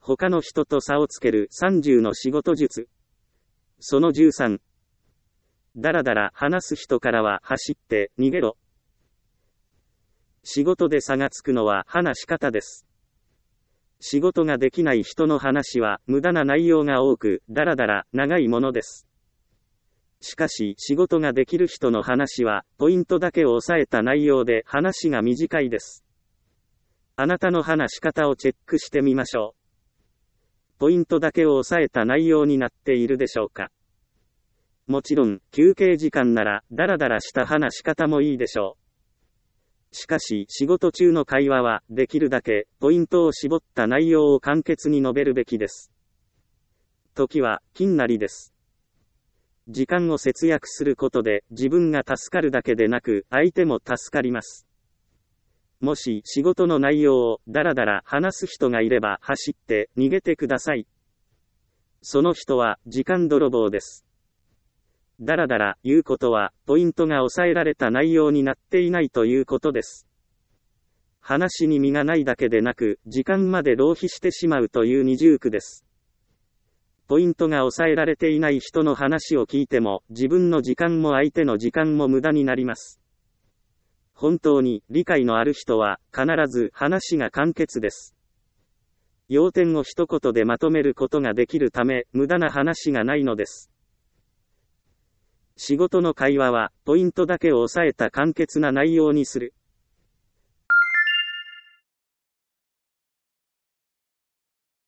他の人と差をつける30の仕事術。その13。だらだら話す人からは走って逃げろ。仕事で差がつくのは話し方です。仕事ができない人の話は無駄な内容が多く、だらだら長いものです。しかし仕事ができる人の話は、ポイントだけを押さえた内容で話が短いです。あなたの話し方をチェックしてみましょう。ポイントだけを押さえた内容になっているでしょうか。もちろん、休憩時間なら、だらだらした話し方もいいでしょう。しかし、仕事中の会話は、できるだけ、ポイントを絞った内容を簡潔に述べるべきです。時は、金なりです。時間を節約することで、自分が助かるだけでなく、相手も助かります。もし、仕事の内容を、だらだら話す人がいれば、走って、逃げてください。その人は、時間泥棒です。だらだら言うことは、ポイントが抑えられた内容になっていないということです。話に身がないだけでなく、時間まで浪費してしまうという二重苦です。ポイントが抑えられていない人の話を聞いても、自分の時間も相手の時間も無駄になります。本当に理解のある人は、必ず話が簡潔です。要点を一言でまとめることができるため、無駄な話がないのです。仕事の会話は、ポイントだけを抑えた簡潔な内容にする。